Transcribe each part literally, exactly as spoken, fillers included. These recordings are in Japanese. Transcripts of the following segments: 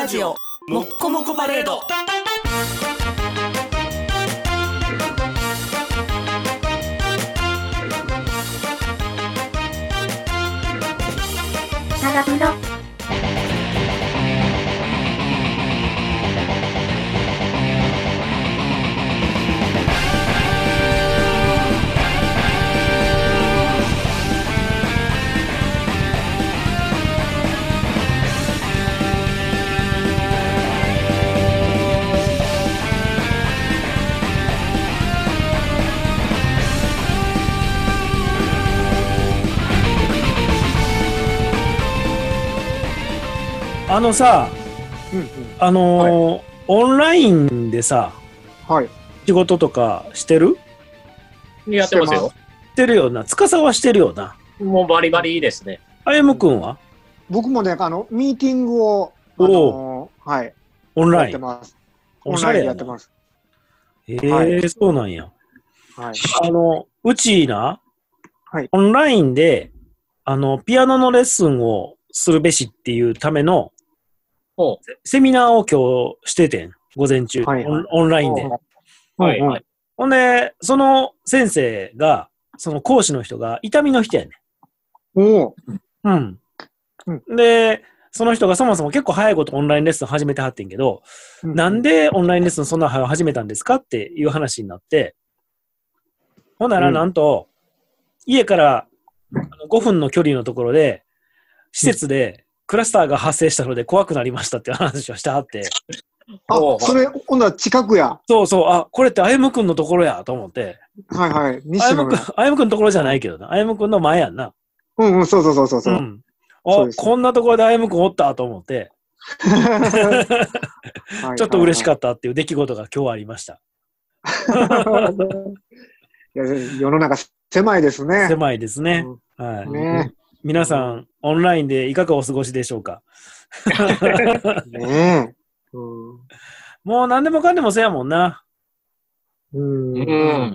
ラジオもっこもこパレード。 長風呂あのさ、 うんうん、 あのーはい、オンラインでさ、 はい、 仕事とかしてる？ やってますよ。 してるよな。司はしてるよな。 もうバリバリですね。 あやむくんは？ 僕もね、あのミーティングを、あのー、はい、 オンラインやってます。 オンラインでやってます。 えー、はい、そうなんや。 はい、 あのうちな、 はい、 オンラインであのピアノのレッスンをするべしっていうためのセミナーを今日しててん、午前中、はいはい、オンラインで。 はいはい、 ほんで、その先生が、その講師の人が痛みの人やねん。おうん。うん。で、その人がそもそも結構早いことオンラインレッスン始めてはってんけど、うん、なんでオンラインレッスンそんな早く始めたんですかっていう話になって、ほんならなんと、うん、家からごふんの距離のところで、施設でクラスターが発生したので怖くなりましたっていう話をしてはって。 あ、それ、今度は近くや。 そうそう、あ、これってあゆむくんのところやと思って。 はいはい。 あゆむくん、あゆむくんのところじゃないけどな。あゆむくんの前やんな。 うんうん、そうそうそうそう。うん、 あ、こんなところであゆむくんおったと思って。ちょっと嬉しかったっていう出来事が今日ありました。 いや世の中狭いですね。 狭いですね。うん、はい。ね、皆さん、オンラインでいかがお過ごしでしょうか。 ねえ、うん。 もう何でもかんでもせやもんな。 うん。うん、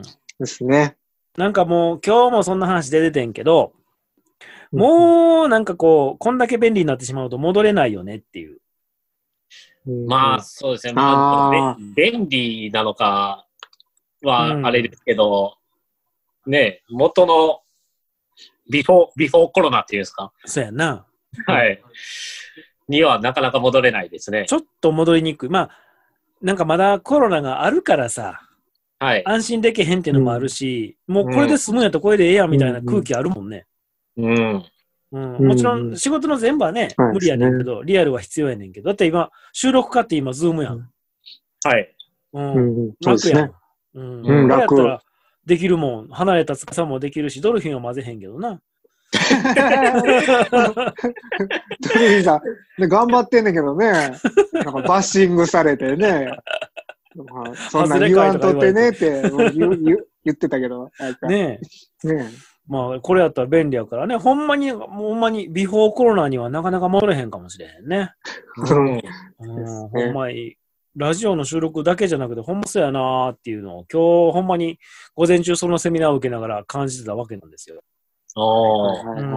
ですね。 なんかもう今日もそんな話出ててんけど、もうなんかこう、こんだけ便利になってしまうと戻れないよねっていう。 まあそうですね。まあ、便利なのかはあれですけど、うん、ね、元のビフォー、ビフォーコロナっていうんですか。 そうやな。 はい。にはなかなか戻れないですね。 ちょっと戻りにくい。まあ、なんかまだコロナがあるからさ、 はい、 安心できへんっていうのもあるし、うん、もうこれで済むんやったらこれでええやんみたいな空気あるもんね。 うんうん、もちろん仕事の全部はね、うん、無理やねんけど、リアルは必要やねんけど、だって今、収録かって今、ズームやん。 はい。 うん。楽やん。うん。これやったらできるもん。離れた司もできるし、ドルフィンは混ぜへんけどな。 ドルフィンさん、ね、頑張ってんねんけどね。なんかバッシングされてね。そんな言わんとってねって言, 言, 言ってたけど。 ねえ。ねえ。まあ、これやったら便利やからね。ほんまに、ほんまに、ビフォーコロナにはなかなか戻れへんかもしれへんね。うんうん、ほんまに、ラジオの収録だけじゃなくて、ほんまそうやなーっていうのを、今日、ほんまに、午前中そのセミナーを受けながら感じてたわけなんですよ。 ああ。 うん。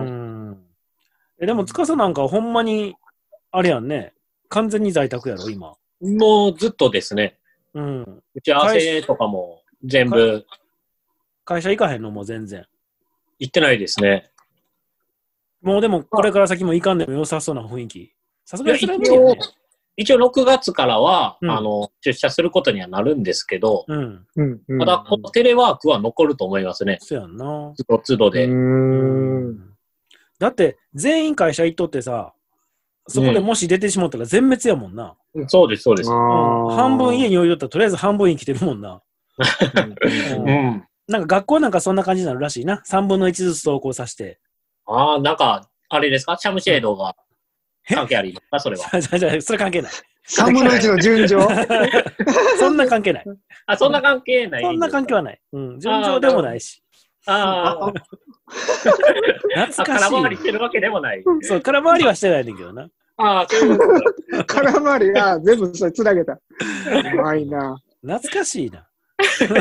え、でも、司なんかほんまに、あれやんね。完全に在宅やろ、今。 もうずっとですね。 うん。 打ち合わせとかも全部。 会社行かへんのも全然。 行ってないですね。 もうでも、これから先も行かんでも良さそうな雰囲気。さすがにそれは無理よね。一応ろくがつからは、うん、あの出社することにはなるんですけど、 うんうん、ただこのテレワークは残ると思いますね。 そうやんな。 つどつどで。 うーんだって全員会社行っとってさ、そこでもし出てしまったら全滅やもんな。 うん、そうですそうです、 うん。半分家に置いとったらとりあえず半分生きてるもんな。 うんうんなんか学校なんかそんな感じになるらしいな。さんぶんのいちずつ登校させて。 ああ、なんか、あれですかシャムシェードが関係ありますかそれは。 じゃじゃそれ関係ない。 さんぶんのいちの順序そんな関係ない。 あ、そんな関係ない。 そんな関係はない。うん。順序でもないし。 ああ。 懐かしい。 空回りしてるわけでもない。 そう、空回りはしてないねんけどな。 ああ、そういうこと。 空回りが全部それつなげた。うまいな。 懐かしいな。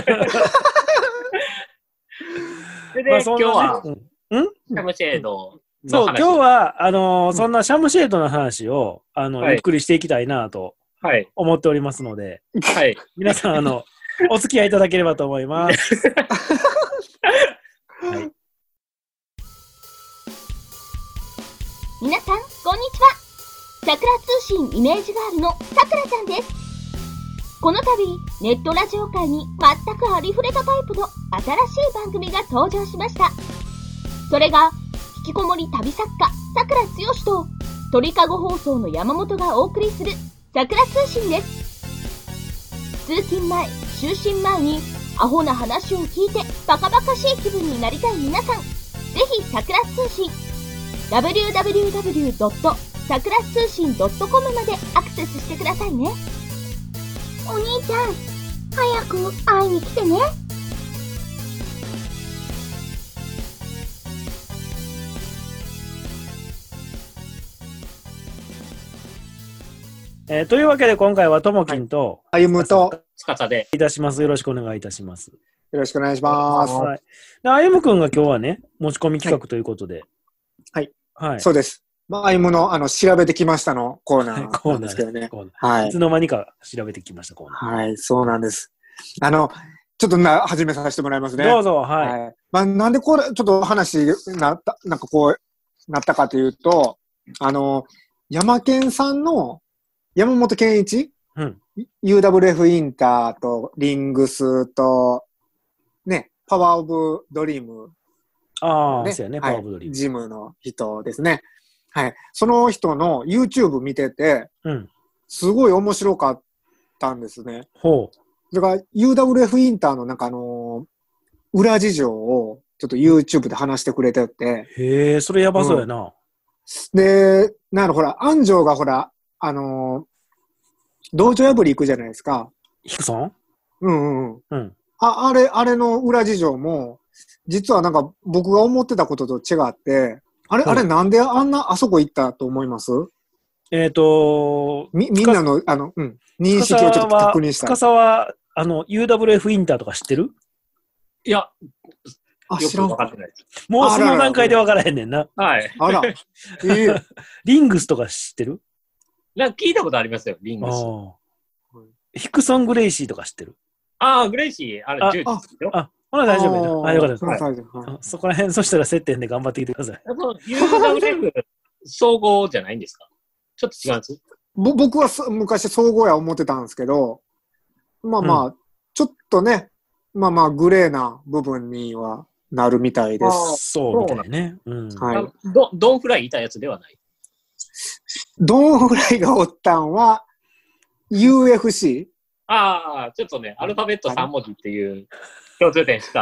で、まあ、今日は、 うん、 シャムシェードそう、今日は、あのーうんそんなシャムシェードの話を、あの、 はいゆっくりしていきたいなとはい。 思っておりますので、 はい。 皆さん、あの、お付き合いいただければと思います。はい。 皆さん、こんにちは。さくら通信イメージガールのさくらちゃんです。この度、ネットラジオ界に全くありふれたタイプの新しい番組が登場しました。それが、引きこもり旅作家、さくらつよしと、鳥かご放送の山本がお送りする、さくら通信です。通勤前、就寝前に、アホな話を聞いて、バカバカしい気分になりたい皆さん、ぜひさくら通信、ダブリューダブリューダブリュードットさくら通信ドットコム までアクセスしてくださいね。お兄ちゃん、早く会いに来てね。 えーというわけで、今回はともきんと、 あゆむと、 つかさで。 いたします。よろしくお願いいたします。 よろしくお願いします。 はい。で、あゆむくんが今日はね、持ち込み企画ということで。 はい。 はい。 そうです。まあ、あゆむの、あの、調べてきましたのコーナーなんですけどね。 はい。いつの間にか調べてきました、コーナー。はい、そうなんです。あの、ちょっとな、始めさせてもらいますね。 どうぞ、はい。 はい、まあ、なんでこれ、ちょっと話なった、なんかこう、なったかというと、あの、山健さんの、山本健一、 うん、 ユーダブリューエフ インターと、リングスと、ね、パワーオブドリーム。 ああ、ね、そうやね、パワーオブドリーム。 ジムの人ですね。はい。その人の YouTube 見てて、 うん、 すごい面白かったんですね。 ほう。 だから ユーダブリューエフ インターのなんかあのー、裏事情をちょっと YouTube で話してくれてて。 へえ、それやばそうやな。うん、 で、なんかほら、安城がほら、あのー、道場破り行くじゃないですか。 ヒクソン？ うんうん。 うん。 あ、あれ、あれの裏事情も、実はなんか僕が思ってたことと違って、あれ、うん、あれなんであんなあそこ行ったと思います？ えっ、ー、とみ、みんなの、あの、うん、認識をちょっと確認したい。 深さは、あの、ユーダブリューエフ インターとか知ってる？ いや、 あ、知らん。 分かってないです。 もうその段階で分からへんねんな。 はい。 あら。えー、 リングスとか知ってる？ なんか聞いたことありますよ、リングス。 ヒクソン・グレイシーとか知ってる？ ああ、グレイシー、あれ、じゅうですよ。 あ、ほな大丈夫やな。あ、よかったです。 はいはい、そこら辺、そしたら接点で頑張ってきてください。 ユーダブリューエフ 総合じゃないんですか？ちょっと違うんです。 ぼ僕は昔総合や思ってたんですけど、まあまあ、うん、ちょっとね、まあまあ、グレーな部分にはなるみたいです。 そうみたいね。うん、 はい。ド, ドンフライいたやつではない。 ドンフライがおったんは、ユーエフシー？ ああ、ちょっとね、アルファベットさん文字っていう共通点した。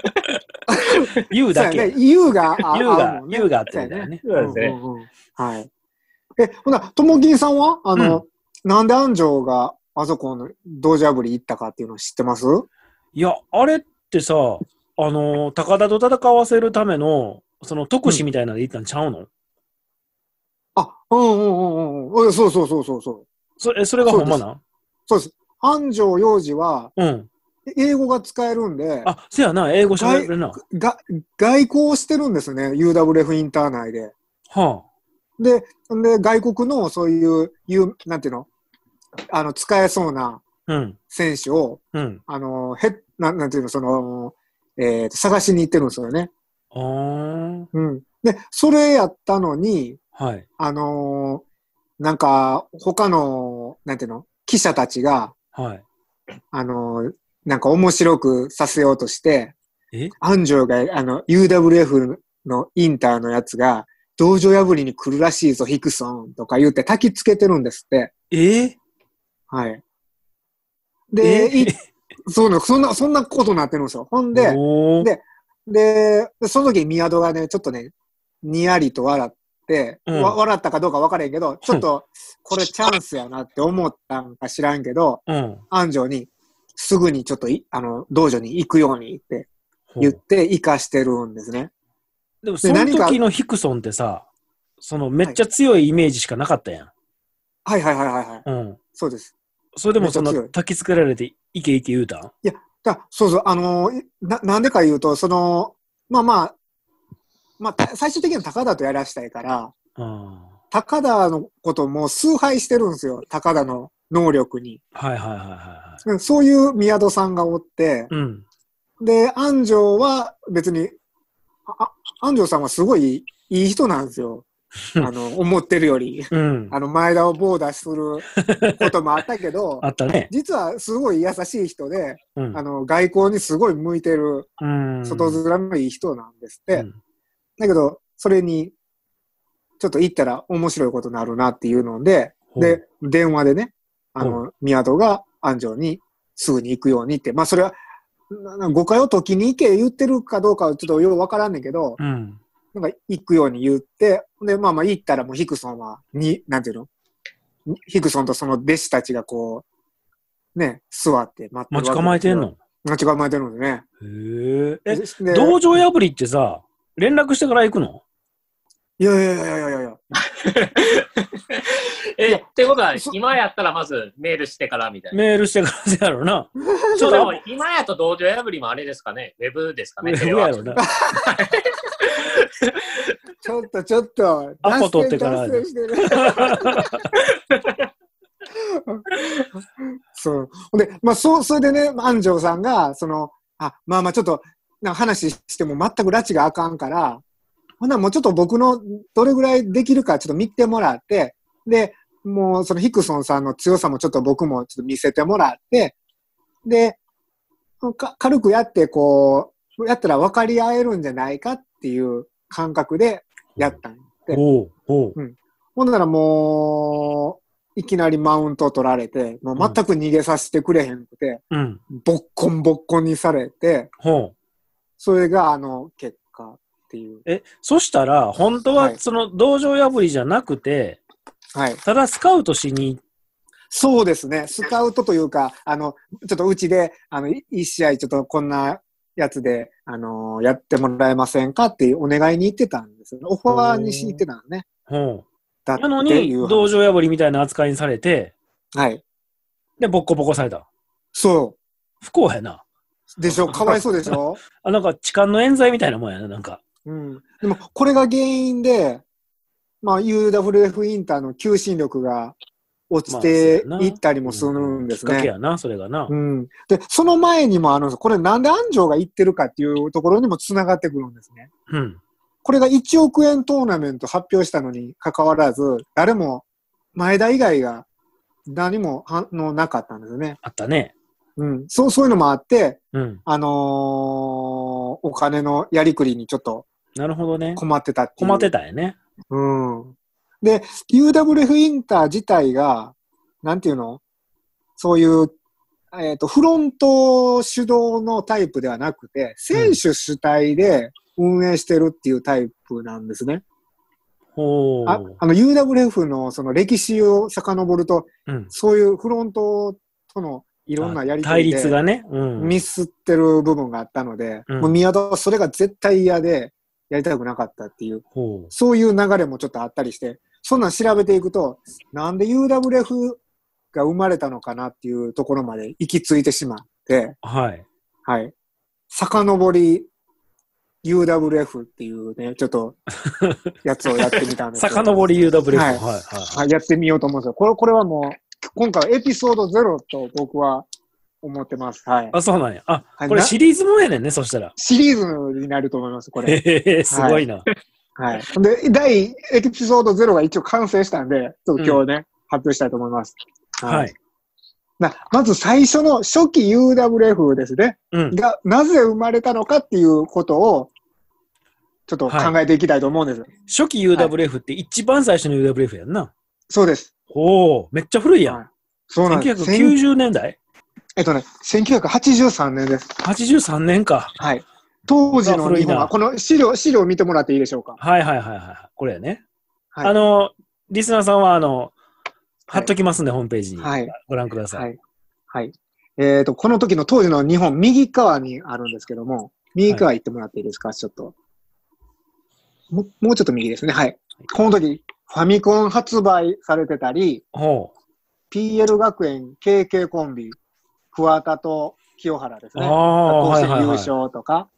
U だけ。 U が、 U が、U があってんだよね。 そうですね。 はい。え、ほな、ともきんさんはあの、うん、なんで安城があそこの道場破り行ったかっていうの知ってます？ いや、あれってさ、あの、高田と戦わせるための、その特使みたいなので行ったんちゃうの？うん、 あ、うんうんうんうん。そうそうそうそうそう。 それ、それがほんまな？ そうです。安城洋二は、 うん。 英語が使えるんで。 あ、そうやな、英語喋れるな。 が、外交してるんですね、ユーダブリューエフ インター内で。 はあ。 で、で、外国のそういう、いう、なんていうの、あの、使えそうな選手を、 うん。 あの、へ、ななんていうの、その、えー、探しに行ってるんですよね。 あー。 うん。で、それやったのに、 はい。 あのー、なんか、他の、なんていうの、記者たちが、 はい。 あのー、なんか面白くさせようとして、 え安城が、あの、ユーダブリューエフ のインターのやつが、道場破りに来るらしいぞ、ヒクソンとか言って焚きつけてるんですって。 えー、 はい。で、えー、そうな、そんな、そんなことになってるんですよ。ほんで、で、で、その時宮戸がね、ちょっとね、にやりと笑って、うん、わ笑ったかどうか分からへんけど、ちょっと、これチャンスやなって思ったんか知らんけど、 うん、 安城に、すぐにちょっとい、あの、道場に行くようにって言って、生かしてるんですね。 でも、その時のヒクソンってさ、その、めっちゃ強いイメージしかなかったやん。 はいはいはいはいはい。 うん。 そうです。 それでもその、焚きつけられて、いけいけ言うたん？いや、だそうそう、あのー、な、なんでか言うと、その、まあまあ、 まあ、最終的には高田とやらしたいから、 あ高田のことをもう崇拝してるんですよ。高田の能力に。 はいはいはいはいはい。 そういう宮戸さんがおって、 うん。 で、安城は別に、あ安城さんはすごいいい人なんですよ。あの、思ってるより。 うん。 あの、前田を棒出しすることもあったけど、 あったね。 実はすごい優しい人で、 うん、 あの、外交にすごい向いてる、外面のいい人なんですって。うん、だけど、それに、ちょっと行ったら面白いことになるなっていうので、で、電話でね、あの、宮戸が安城にすぐに行くようにって、まあそれは、誤解を解きに行け言ってるかどうかはちょっとよくわからんねんけど、うん、なんか行くように言って、で、まあまあ行ったらもうヒクソンは、に、なんていうのヒクソンとその弟子たちがこう、ね、座って待ってるわけですよ。 待ち構えてんの待ち構えてるのでね。 へえ。え、道場破りってさ、連絡してから行くの？ いやいやいやいやいやいや。 え、ってことは、今やったらまずメールしてからみたいな。 メールしてからでやろうな。 ちょっとでも、今やと道場破りもあれですかね。ウェブですかね。 ウェブやろうな。 ちょっとちょっと。 アポ取ってから。 そう。で、まあ、そう、それでね、安城さんが、その、あ、まあまあちょっと、なんか話しても全く拉致があかんから、ほんならもうちょっと僕のどれぐらいできるかちょっと見てもらって、で、もうそのヒクソンさんの強さもちょっと僕もちょっと見せてもらって、で、か軽くやってこう、やったら分かり合えるんじゃないかっていう感覚でやったんで。 おうおう、 うん。ほんならもう、いきなりマウントを取られて、もう全く逃げさせてくれへんくて、うん、ボッコンボッコンにされて、 ほう、 それがあの結果っていう。 え、そしたら、本当はその道場破りじゃなくて、はい、ただスカウトしに。 そうですね。スカウトというか、あの、ちょっとうちで、あの、一試合ちょっとこんなやつで、あのー、やってもらえませんかっていうお願いに行ってたんですよね。オファーにしに行ってたのね。 ほう。だなのに、道場破りみたいな扱いにされて、 はい。 で、ボッコボコされた。 そう。 不幸やな。 でしょ、かわいそうでしょあ、なんか痴漢の冤罪みたいなもんやな、なんか。 うん。でも、これが原因で、まあ、ユーダブリューエフ インターの求心力が落ちていったりもするんですね。 まあ、きっかけやな、それがな。 うん。で、その前にもあるんです。これなんで安城が行ってるかっていうところにも繋がってくるんですね。 うん。 これがいちおくえんトーナメント発表したのに関わらず、誰も前田以外が何も反応なかったんですよね。 あったね。 うん。そう、そういうのもあって、 うん、 あのー、お金のやりくりにちょっとなるほどね。 困ってたっていう。 困ってたよね。 うん。で、ユーダブリューエフ インター自体が、なんていうのそういう、えっと、フロント主導のタイプではなくて、選手主体で運営してるっていうタイプなんですね。 ほう。 あ、あの ユーダブリューエフ のその歴史を遡ると、うん、そういうフロントとのいろんなやり取りで対立がね、うん、 ミスってる部分があったので、うん、もう宮田はそれが絶対嫌でやりたくなかったっていう、そういう流れもちょっとあったりして、そんなん調べていくと、なんで ユーダブリューエフ が生まれたのかなっていうところまで行き着いてしまって、 はい。 はい。遡り ユーダブリューエフ っていうね、ちょっとやつをやってみたんですけど。 遡り ユーダブリューエフ。 はい。はいはいはい、やってみようと思うんですよ。これ、これはもう、今回はエピソードゼロと僕は思ってます。はい。 あ、そうなんや。あ、これシリーズもんやねんね、そしたら。 シリーズになると思います、これ。 へへ、すごいな。 はい。はい、で、第、エピソードゼロが一応完成したんで、ちょっと今日ね、うん、発表したいと思います。 はい。はい、 なまず最初の初期 ユーダブリューエフ ですね、うん。が、なぜ生まれたのかっていうことを、ちょっと考えていきたいと思うんです。はい、 初期 ユーダブリューエフ って一番最初の ユーダブリューエフ やんな。 そうです。 おー、めっちゃ古いやん。はい、 そうなんです。 せんきゅうひゃくきゅうじゅうねんだいえっとね、せんきゅうひゃくはちじゅうさんねんです。 はちじゅうさんねんか。 はい。当時の日本は、この資料、資料を見てもらっていいでしょうか。 はいはいはいはい。これやね。はい、あの、リスナーさんは、あの、貼っときますんで、はい、ホームページに。はい。ご覧ください。 はい。はい。えっと、この時の当時の日本、右側にあるんですけども、右側行ってもらっていいですか、はい、ちょっと。も, もうちょっと右ですね。はい。この時、ファミコン発売されてたり、ピーエル 学園 ケーケー コンビ、桑田と清原ですね。甲子園優勝とか、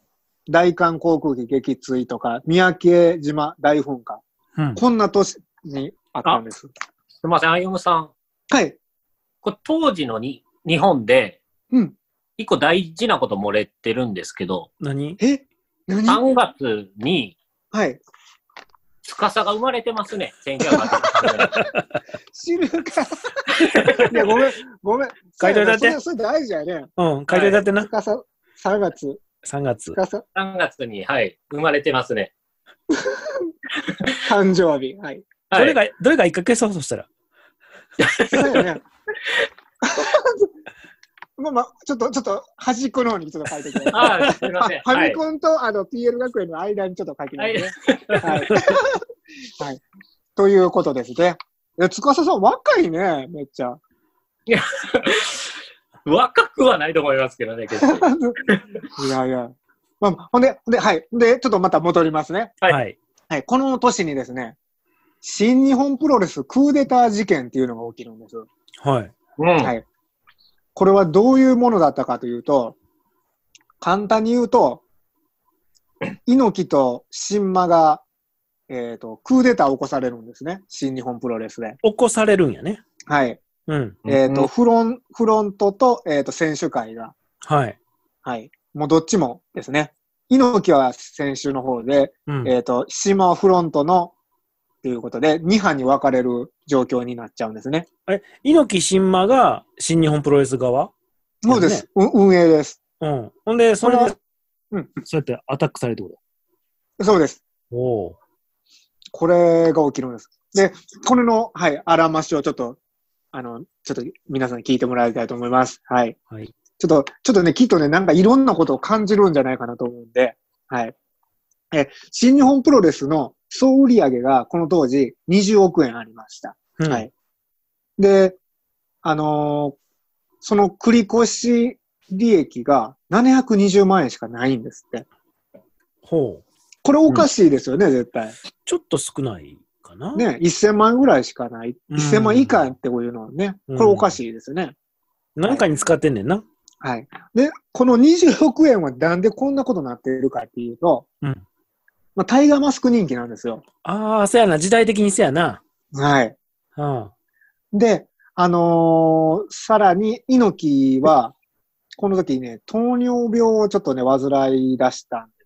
大韓航空機撃墜とか、三宅島大噴火。うん、こんな年にあったんです。すみません、あゆむさん。 はい。 これ当時のに日本で、 うん。 一個大事なこと漏れてるんですけど。 何？ え？何？ さんがつに、 はい。 司が生まれてますね。せんきゅうひゃくはちじゅうさんねん。 知るか。いや、ごめん、ごめん。 書いといたって。 それ大事やね。 うん、書いといたってな。 司、さんがつ。 さんがつ。 さんがつに、はい、生まれてますね。 誕生日。はい。 どれが、どれがいっかけそうとしたら。 そうやね。まあまあ、ちょっと、ちょっと、端っこの方にちょっと書いてください。 ああ、すみません。 ファミコンと、あの、ピーエル 学園の間にちょっと書いてくださいね。はい。はい。ということですね。え、司さん若いね、めっちゃ。 いや、若くはないと思いますけどね、結構。 いやいや。まあ、ほんで、で、はい。で、ちょっとまた戻りますね。 はい。 はい。この年にですね、新日本プロレスクーデター事件っていうのが起きるんです。 はい。 うん。 はい。これはどういうものだったかというと、簡単に言うと、猪木と新馬が、えっと、クーデターを起こされるんですね。新日本プロレスで。 起こされるんやね。 はい。 うん。 えっと、フロン、フロントと、えっと、選手会が。 はい。 はい。もうどっちもですね。猪木は選手の方で、うん、えっと、新馬はフロントの、ということで、に班に分かれる状況になっちゃうんですね。 え、猪木新馬が新日本プロレス側？ そうです。ね、運営です。 うん。ほんで、その、うん。そうやってアタックされるってこと？そうです。 おー。 これが起きるんです。で、これの、はい、あらましをちょっと、あの、ちょっと皆さんに聞いてもらいたいと思います。はい。 はい。 ちょっと、ちょっとね、きっとね、なんかいろんなことを感じるんじゃないかなと思うんで、はい。え、新日本プロレスの総売上がこの当時にじゅうおくえんありました。うん、はい。で、あのー、その繰越利益がななひゃくにじゅうまんえんしかないんですって。 ほう。 これおかしいですよね、うん、絶対。 ちょっと少ないかな。 ね、せんまんぐらいしかない。せんまん以下っていうのはね、これおかしいですよね。 何かに使ってんねんな。 はい。で、このにじゅうおくえんはなんでこんなことになっているかっていうと、うん。まあ、タイガーマスク人気なんですよ。 ああ、そうやな。時代的にそうやな。 はい。 はあ、 で、あのー、さらに、猪木は、この時ね、糖尿病をちょっとね、患い出したんです。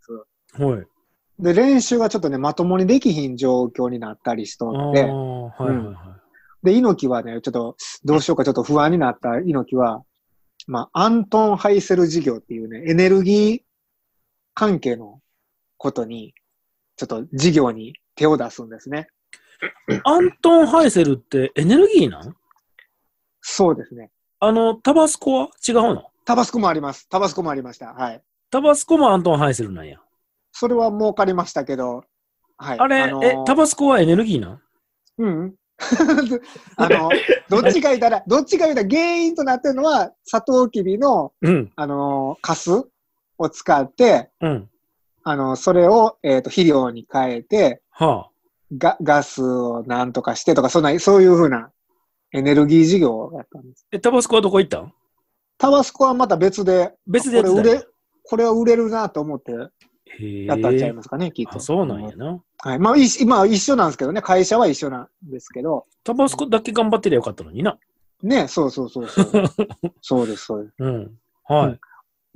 はい。 で、練習がちょっとね、まともにできひん状況になったりしとって、 はいはいはい。うん、 で、猪木はね、ちょっと、どうしようかちょっと不安になった猪木は、まあ、アントン・ハイセル事業っていうね、エネルギー関係のことに、ちょっと事業に手を出すんですね。 アントン・ハイセルってエネルギーなん？ そうですね。 あの、タバスコは違うの？ タバスコもあります。タバスコもありました。はい。 タバスコもアントン・ハイセルなんや。 それは儲かりましたけど、はい。 あれ、あのー、え、タバスコはエネルギーなん？ うん。あの、どっちか言ったら、どっちか言ったら原因となってるのは、サトウキビの、うん、あの、カスを使って、うん、あの、それを、えっと、肥料に変えて、 はあ、 ガ、ガスをなんとかしてとか、そんな、そういうふうなエネルギー事業をやったんです。 え、タバスコはどこ行ったん？ タバスコはまた別で、 別でやつだこれ売れ、これは売れるなと思って、やったんちゃいますかね、きっと。 あ、そうなんやな。 はい。まあ、いまあ、一緒なんですけどね。会社は一緒なんですけど。 タバスコだけ頑張ってりゃよかったのにな。 ね、そうそうそうそう。そうです、そうです。 うん。はい、 うん。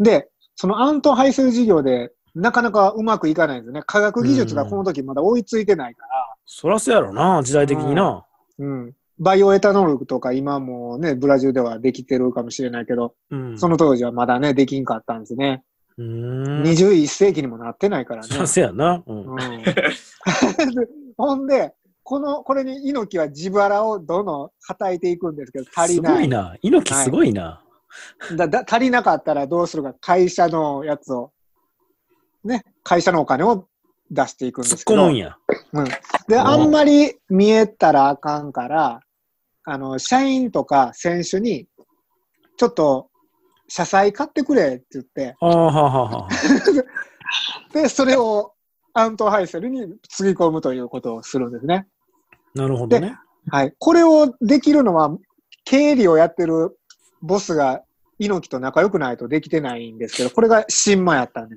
で、そのアントン・ハイセル事業で、なかなかうまくいかないんですね。科学技術がこの時まだ追いついてないから。 そらそうやろな、時代的にな。 うん。うん、バイオエタノールとか今もね、ブラジルではできてるかもしれないけど、うん、その当時はまだね、できんかったんですね。 うーんにじゅういっせいきにもなってないからね。 そらそうやな。うん。うん、 ほんで、この、これに猪木は自腹をどんどんはたいていくんですけど、足りない。 すごいな。猪木すごいな。 はい、だだ足りなかったらどうするか、会社のやつを、ね、会社のお金を出していくんですけど。 突っ込むんや。 うん。で、あんまり見えたらあかんから、あの、社員とか選手に、ちょっと、社債買ってくれって言って。 あはははで、それをアントン・ハイセルにつぎ込むということをするんですね。 なるほどね。 はい。これをできるのは、経理をやってるボスが猪木と仲良くないとできてないんですけど、これが新馬やったんですよ。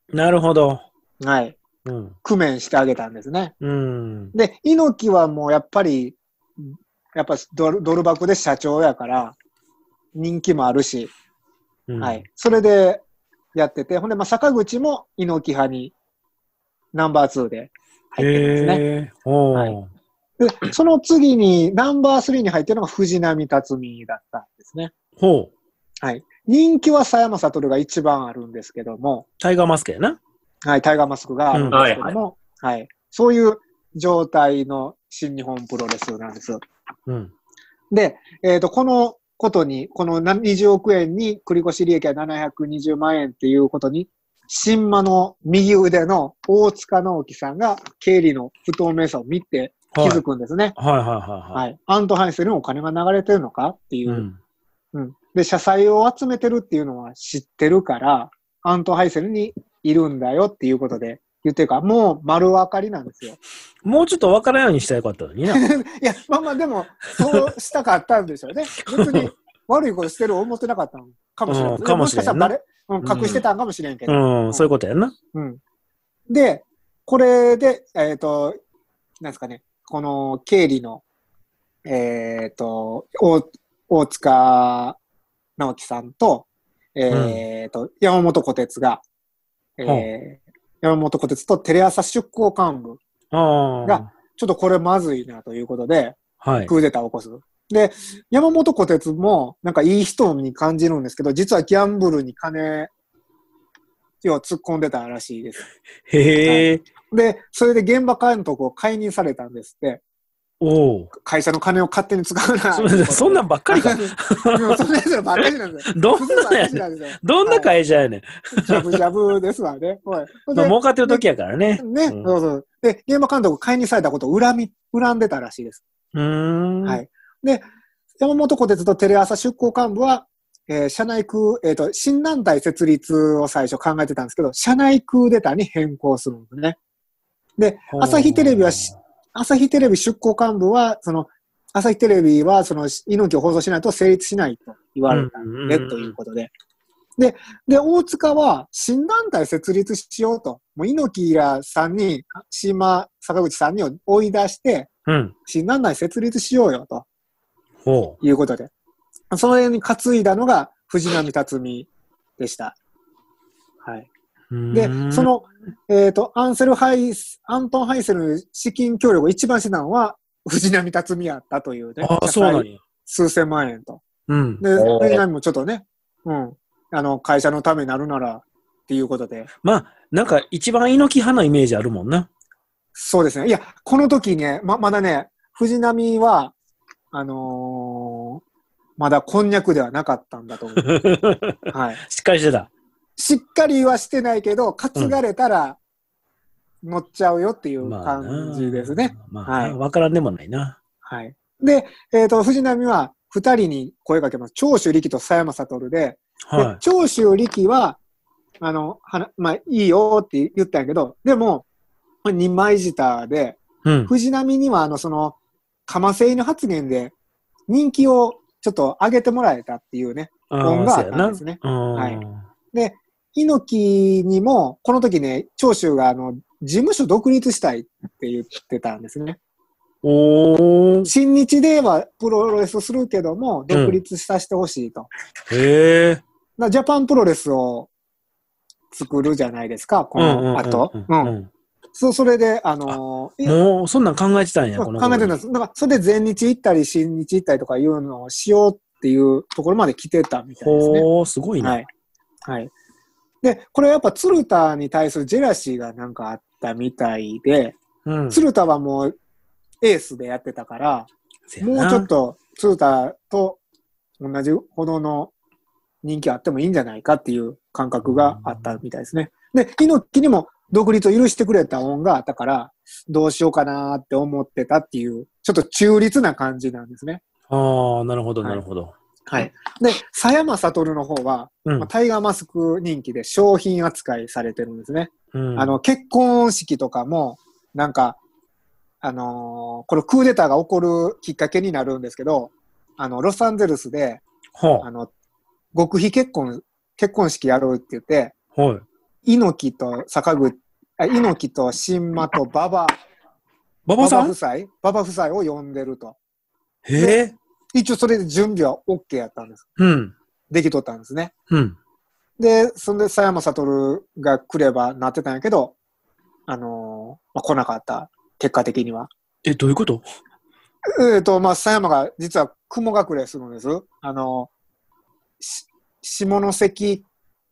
なるほど。 はい。 うん。 工面してあげたんですね。 うん。 で、猪木はもうやっぱり、やっぱドル、ドル箱で社長やから、人気もあるし、 うん、 はい。それでやってて、ほんで、まあ、坂口も猪木派にナンバーツーで入ってるんですね。 へー。おー。 はい。で、その次にナンバースリーに入ってるのが藤波辰巳だったんですね。 ほう。 はい。人気は佐山悟が一番あるんですけども。 タイガーマスクやな。 はい、タイガーマスクがあるんですけども。うん、はい、はい。そういう状態の新日本プロレスなんです。 うん。 で、えっ、ー、と、このことに、このにじゅうおくえんに繰越利益はななひゃくにじゅうまんえんっていうことに、新馬の右腕の大塚直樹さんが経理の不透明さを見て気づくんですね。 はい、はい、はいはいはい。 はい。アントハイセルにお金が流れてるのかっていう。うんうん、で、社債を集めてるっていうのは知ってるから、アントハイセルにいるんだよっていうことで言ってるから、もう丸分かりなんですよ。 もうちょっと分からんようにしたらよかったのにな。いや、まあまあでも、そうしたかったんでしょうね。別に悪いことしてる思ってなかったのかもしれない。うん、 かもしれない。 もしかしたら誰、うん、隠してたんかもしれんけど。 うん、うん、そういうことやんな。 うん。で、これで、えっ、ー、と、なんですかね、この経理の、えっ、ー、と、大、大塚直樹さんと、えっ、ー、と、うん、山本小鉄が、えー、山本小鉄とテレ朝出向幹部が、ちょっとこれまずいなということで、 はい、 クーデターを起こす。で、山本小鉄もなんかいい人に感じるんですけど、実はギャンブルに金を突っ込んでたらしいです。 へー、はい。 で、それで現場監督を解任されたんですって。 お会社の金を勝手に使うな。 そ, そんなんばっかりか。 そんなやつらばっかりなんですよ。 どんなやねん。どんな会社やねん。 ジャブジャブですわね。 まあ、儲かってる時やからね。 ね、うん、そうそう。で、現場監督解任されたことを恨み、恨んでたらしいです。 うーん。 はい。で、山本小鉄とテレ朝出向幹部は、えー、社内クー、えっ、ー、と、新団体設立を最初考えてたんですけど、社内クーデターに変更するんですね。で、朝日テレビは、朝日テレビ出向幹部は、その、朝日テレビは、その、猪木を放送しないと成立しないと言われたんで、ということで。で、で、大塚は、新団体設立しようと。もう猪木らさんに、島、坂口さんに追い出して、 うん、 新団体設立しようよ、と。 ほう。いうことで。その辺に担いだのが、藤波辰巳でした。はい。で、その、えっ、ー、と、アンセルハイス、アントン・ハイセルの資金協力を一番してたのは、藤波辰巳やったというね。 ああ、そうなんや。 数千万円と。 うん。 で、藤波もちょっとね、うん。あの、会社のためになるなら、っていうことで。 まあ、なんか一番猪木派のイメージあるもんな。 そうですね。いや、この時ね、ま、まだね、藤波は、あのー、まだこんにゃくではなかったんだと思う。はい。 しっかりしてた。 しっかりはしてないけど、担がれたら乗っちゃうよっていう感じですね。 まあ、まあ、はい。わからんでもないな。 はい。で、えっ、ー、と、藤波は二人に声かけます。長州力と佐山悟で、はい、で長州力は、あの、はまあ、いいよって言ったんやけど、でも、二枚舌で、うん、藤波には、あの、その、かませ犬発言で人気をちょっと上げてもらえたっていうね、恩があったんですね。はい。で、猪木にも、この時ね、長州があの、事務所独立したいって言ってたんですね。 お新日ではプロレスするけども、独立させてほしいと。 うん、へえ。 ジャパンプロレスを作るじゃないですか、この後。うん。そ、それで、あのー、もう、そんなん考えてたんや、この考えてたんです。だから、それで全日行ったり、新日行ったりとかいうのをしようっていうところまで来てたみたいですね。 おー、すごいね。 はい。はい。で、これやっぱ鶴田に対するジェラシーがなんかあったみたいで、うん、鶴田はもうエースでやってたから、もうちょっと鶴田と同じほどの人気あってもいいんじゃないかっていう感覚があったみたいですね。で、猪木にも独立を許してくれた恩があったから、どうしようかなって思ってたっていう、ちょっと中立な感じなんですね。 ああ、なるほど、なるほど。 はい。で、佐山悟の方は、うんまあ、タイガーマスク人気で商品扱いされてるんですね。うん、あの、結婚式とかも、なんか、あのー、これクーデターが起こるきっかけになるんですけど、あの、ロサンゼルスで、 はあ、 あの、極秘結婚、結婚式やろうって言って、 はい、 猪木と坂口、あ猪木と新馬と馬場、 馬場さん夫妻馬場夫妻を呼んでると。 へえ。 一応それで準備は OK やったんです。 うん。 できとったんですね。 うん。 で、そんで佐山悟が来ればなってたんやけど、あのー、まあ、来なかった。結果的には。 え、どういうこと？ えっと、まあ、佐山が実は雲隠れするんです。あのー、し下関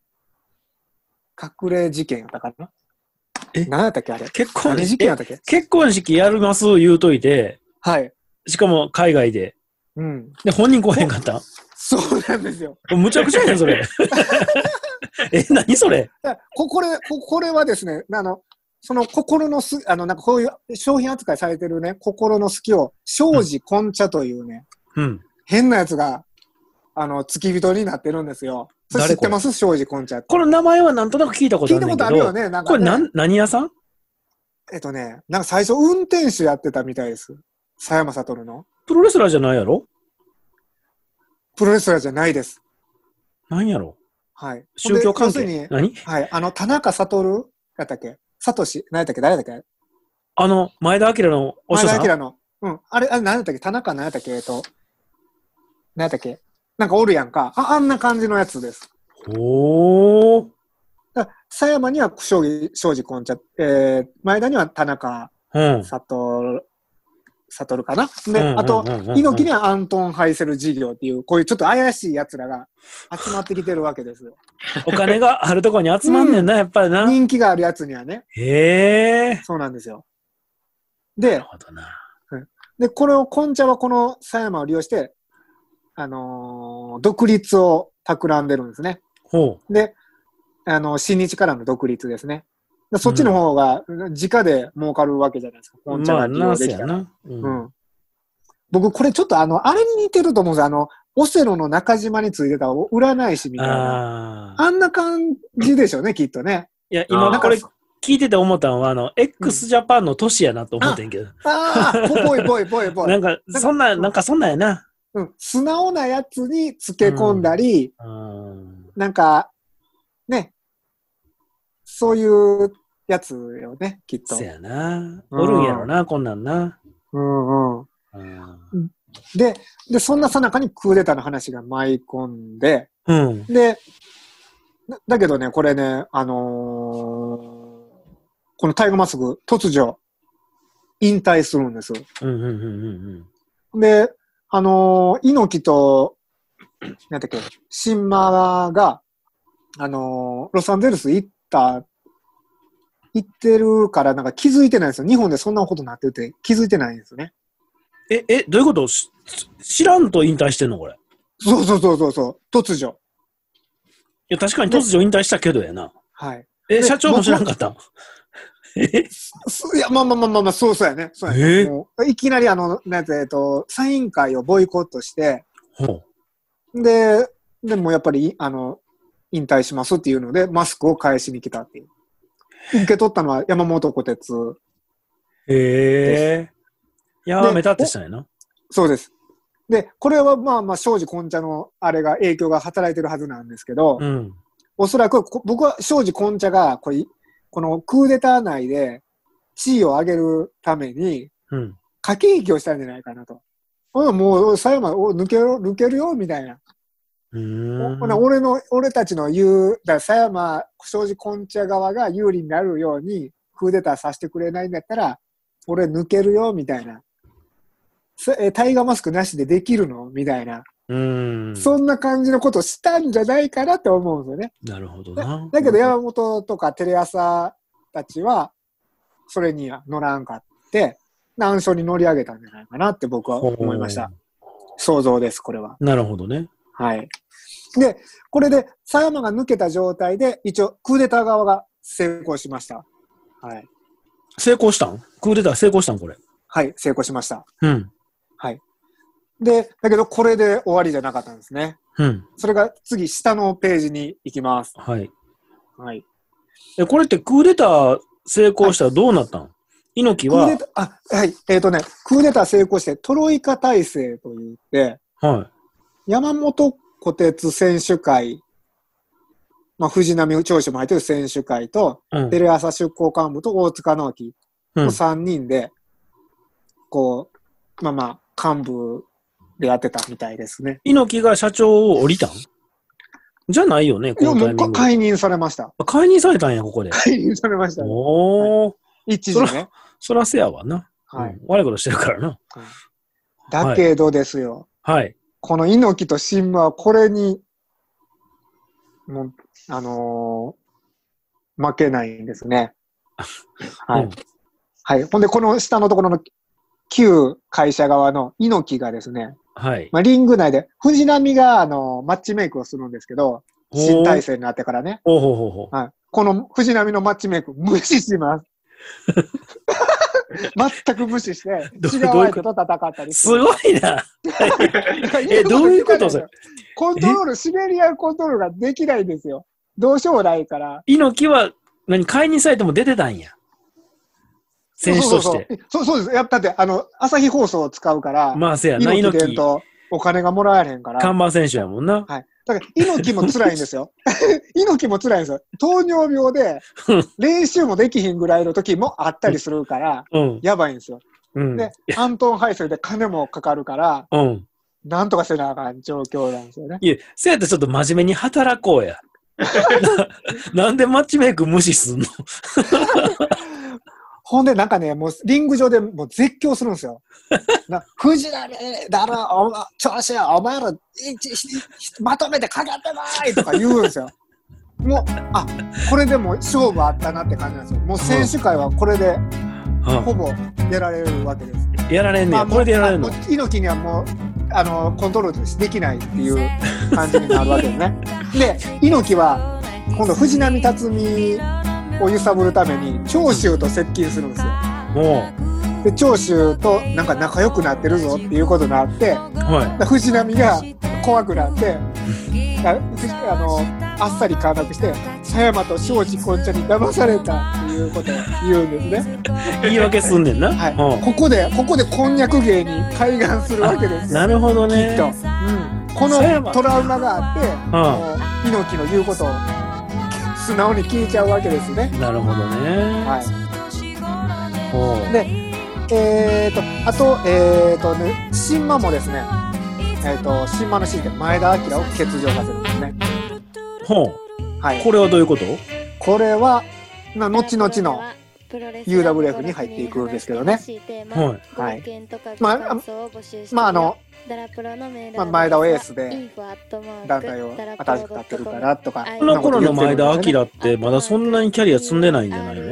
隠れ事件やったかな？ え何やったっけあれ？ 結婚式やったっけ？ 結婚式やります言うといて、 はい。しかも海外で。 うん。 で、本人来へんかった？ そうなんですよ。 むちゃくちゃやん、それ。え、何それ？ こ、これ、こ、これはですね、あの、その心のす、あの、なんかこういう商品扱いされてるね、心の好きを、庄司根茶というね、 うん、 変なやつが、あの、付き人になってるんですよ。それ知ってます？庄司根茶って。 この名前はなんとなく聞いたことあるんだけど。聞いたことあるよね。なんかね、これ何、何屋さん？ えっとね、なんか最初運転手やってたみたいです。佐山悟の。 プロレスラーじゃないやろ？ プロレスラーじゃないです。 何やろ？ はい。 宗教関係？何？ はい。あの、田中悟やったっけ？サトシ何やったっけ？誰だっけ？ あの、前田明のお師匠さん？ 前田明の。うん。あれ、あれ何やったっけ？田中何やったっけ？えっと、何やったっけ？なんかおるやんか。あ、あんな感じのやつです。 おー。 佐山には庄司、庄司根茶、えー、前田には田中悟、悟かな。で、あと、猪木にはアントン・ハイセル事業っていう、こういうちょっと怪しい奴らが集まってきてるわけですよ。 お金があるとこに集まんねんな、うん、やっぱりな。 人気があるやつにはね。 へー。 そうなんですよ。で、 なるほどな。 で、これを、根茶はこの佐山を利用して、あのー、独立を企んでるんですね。 ほう。 で、あの、新日からの独立ですね。そっちの方が、直で儲かるわけじゃないですか。根茶が利用できたら。まあ、うん、うん。僕、これちょっとあの、あれに似てると思うんですよ。あの、オセロの中島についてた占い師みたいな。あ, あんな感じでしょうね、きっとね。 いや、今これ聞いてて思ったのは、あの、X ジャパンの都市やなと思ってんけど。うん、 ああ、ぽいぽいぽいぽい。 なんか、そんな、なんかそんなんやな。 うん。素直なやつにつけ込んだり、うん、なんか、ね、そういうやつよね、きっと。 そやな。おるんやろな、うん、こんなんな。 うんうん。うん、で、で、そんなさなかにクーデターの話が舞い込んで、 うん、 で、だけどね、これね、あのー、このタイガーマスク、突如、引退するんです。 うんうんうんうん、で、あのー、猪木と、なんだっけ、新馬が、あのー、ロサンゼルス行った、行ってるから、なんか気づいてないんですよ。日本でそんなことになってて、気づいてないんですよね。 え、え、どういうこと？知らんと引退してんのこれ。 そうそうそうそうそう、突如。 いや、確かに突如引退したけどやな。 はい。 え、社長も知らんかったん？ えいや、まあまあまあまあまあ、そうそうやね。そうやね。えー、もういきなりあの、なんて、えっと、サイン会をボイコットして、 ほうで、でもやっぱり、あの、引退しますっていうので、マスクを返しに来たっていう。受け取ったのは山本小鉄。 へえ。やめたってしたんやな。 そうです。で、これはまあまあ、庄司根茶のあれが影響が働いてるはずなんですけど、 うん、 おそらく僕は庄司根茶がこれ、このクーデター内で地位を上げるために、駆け引きをしたんじゃないかなと。うん、もう、さよま抜ける、抜けるよ、みたいな。 うーん俺の、俺たちの言う、だから、狭山、庄司根茶側が有利になるように、クーデターさせてくれないんだったら、俺抜けるよ、みたいな。タイガーマスクなしでできるのみたいな。 うーんそんな感じのことをしたんじゃないかなって思うんですよね。 なるほどな。 だ, だけど、山本とかテレ朝たちは、それには乗らんかって、難所に乗り上げたんじゃないかなって僕は思いました。想像です、これは。 なるほどね。 はい。で、これで、狭山が抜けた状態で、一応、クーデター側が成功しました。はい。 成功したん？クーデター成功したんこれ。 はい、成功しました。 うん。 はい。で、だけど、これで終わりじゃなかったんですね。 うん。 それが、次、下のページに行きます。 はい。 はい。 え、これってクーデター成功したらどうなったん？はい、猪木は。 クーデター、あ、はい。えっとね、クーデター成功して、トロイカ体制と言って、 はい。 山本虎鉄選手会まあ、藤波長州も入ってる選手会と、 うん、 テレ朝出向幹部と大塚直樹のさんにんで、うん、こう、まあまあ、幹部でやってたみたいですね。 猪木が社長を降りたんじゃないよね、このタイミング。 もう解任されました。 解任されたんや、ここで。 解任されましたね。 おー。はい、 一時ね。 そらせやわな。 はい、 うん。悪いことしてるからな。はい、 だけどですよ。 はい。 この猪木と新馬はこれに、もう、あのー、負けないんですね。はい、うん。はい。ほんで、この下のところの旧会社側の猪木がですね、 はい。 まあ、リング内で、藤波が、あのー、マッチメイクをするんですけど、新体制になってからね。 ほうほうほうほう。 はい。この藤波のマッチメイク、無視します。全く無視して、違う相手と戦ったりす。すごいな。え、どういうことそれ。 コントロール、シベリアコントロールができないんですよ。どうしようもないから。 猪木は、何、解任されても出てたんや。選手として。 そうそうそう。そうです。やっぱだって、あの、朝日放送を使うから、 まあ、せやな、 猪木伝とお金がもらえへんから。 看板選手やもんな。 はい。だから、猪木も辛いんですよ。猪木も辛いんですよ。糖尿病で、練習もできひんぐらいの時もあったりするから、うん、やばいんですよ。うん、で、アントンハイセルで金もかかるから、うん、なんとかせなあかん状況なんですよね。 いや、そうやってちょっと真面目に働こうや。な, なんでマッチメイク無視すんのほんで、なんかね、もうリング上でもう絶叫するんですよ。な藤波だろ、お調子や、お前らまとめてかかってないとか言うんですよ。もう、あ、これでも勝負あったなって感じなんですよ。もう選手会はこれで、ほぼやられるわけです。 やられんねや、まあ、これでやられるの。 猪木にはもう、あの、コントロールできないっていう感じになるわけですね。で、猪木は、今度藤波辰巳を揺さぶるために長州と接近するんですよ。で長州となんか仲良くなってるぞっていうことになって、はい、藤波が怖くなってあのあっさり陥落して狭山と庄司今茶に騙されたっていうことを言うんですね。 言い訳すんねんな、 はい、ここでここでこんにゃく芸に開眼するわけですよ。 なるほどね。 きっと、うん、このトラウマがあって、うん、猪木の言うことを素直に聞いちゃうわけですね。 なるほどね。 はい。で、えーと、あと、えーとね、新馬もですね、えーと、新馬のシーンで前田明を欠場させるんですね。 ほう。はい。これはどういうこと？ これは、な後々の ユーダブリューエフ に入っていくんですけどね。はい。はい。まあ、まあ、あの、まあ、前田をエースで団体を新しく立ってるからとか。 この頃の前田明ってまだそんなにキャリア積んでないんじゃないの？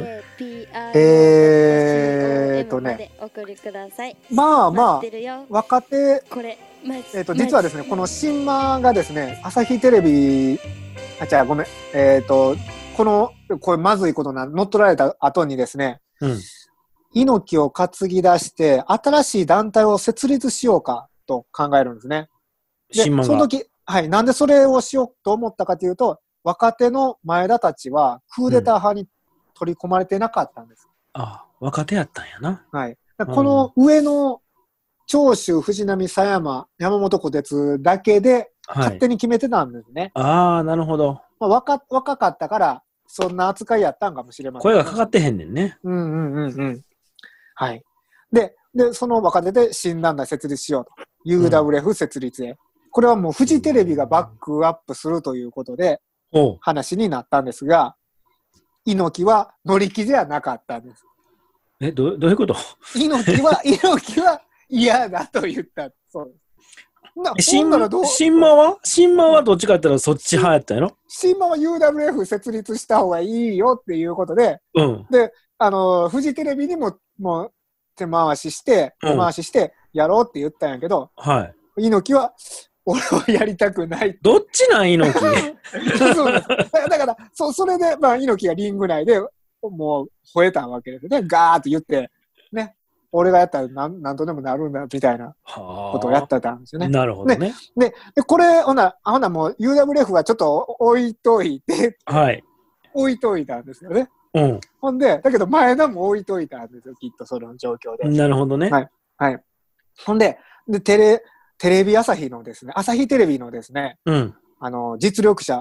えーとね、まあまあ、若手、えーと、実はですね、この新馬がですね、朝日テレビ、あ、違う、ごめん、えーと、この、これまずいことな、乗っ取られた後にですね、うん、猪木を担ぎ出して、新しい団体を設立しようかと考えるんですね。で、その時、はい、なんでそれをしようと思ったかというと、若手の前田たちはクーデター派に取り込まれてなかったんです。 うん、ああ、若手やったんやな。 はい。この上の長州、藤波、狭山、山本小鉄だけで勝手に決めてたんですね。 はい、ああ、なるほど。 まあ、若、若かったから、そんな扱いやったんかもしれません、 ね。声がかかってへんねんね。 うんうんうんうん。はい。で、で、その若手で新団体設立しようと。ユーダブリューエフ 設立へ。うん、これはもうフジテレビがバックアップするということで、話になったんですが、猪木は乗り気ではなかったんです。 え、ど, どういうこと？ 猪木は、猪木は嫌だと言った。そうです。新馬は新馬はどっちかって言ったらそっち派やったやろ？ 新馬は ユーダブリューエフ 設立した方がいいよっていうことで、うん、で、あの、フジテレビにも、もう手回しして、手回ししてやろうって言ったんやけど、 うん、はい。 猪木は、俺はやりたくない。 どっちなん猪木そうです。だから、そ、それで、まあ、猪木がリング内で、もう、吠えたわけですね。ガーって言って、ね。俺がやったら何、何とでもなるんだ、みたいなことをやってたんですよね。 なるほどね。 で、でこれ、ほな、ほなもう ユーダブリューエフ はちょっと置いといて、 はい。 置いといたんですよね。 うん。 ほんで、だけど前田も置いといたんですよ、きっとその状況で。 なるほどね。 はい。はい。ほんで、で、テレ、テレビ朝日のですね、朝日テレビのですね、うん、あの、実力者、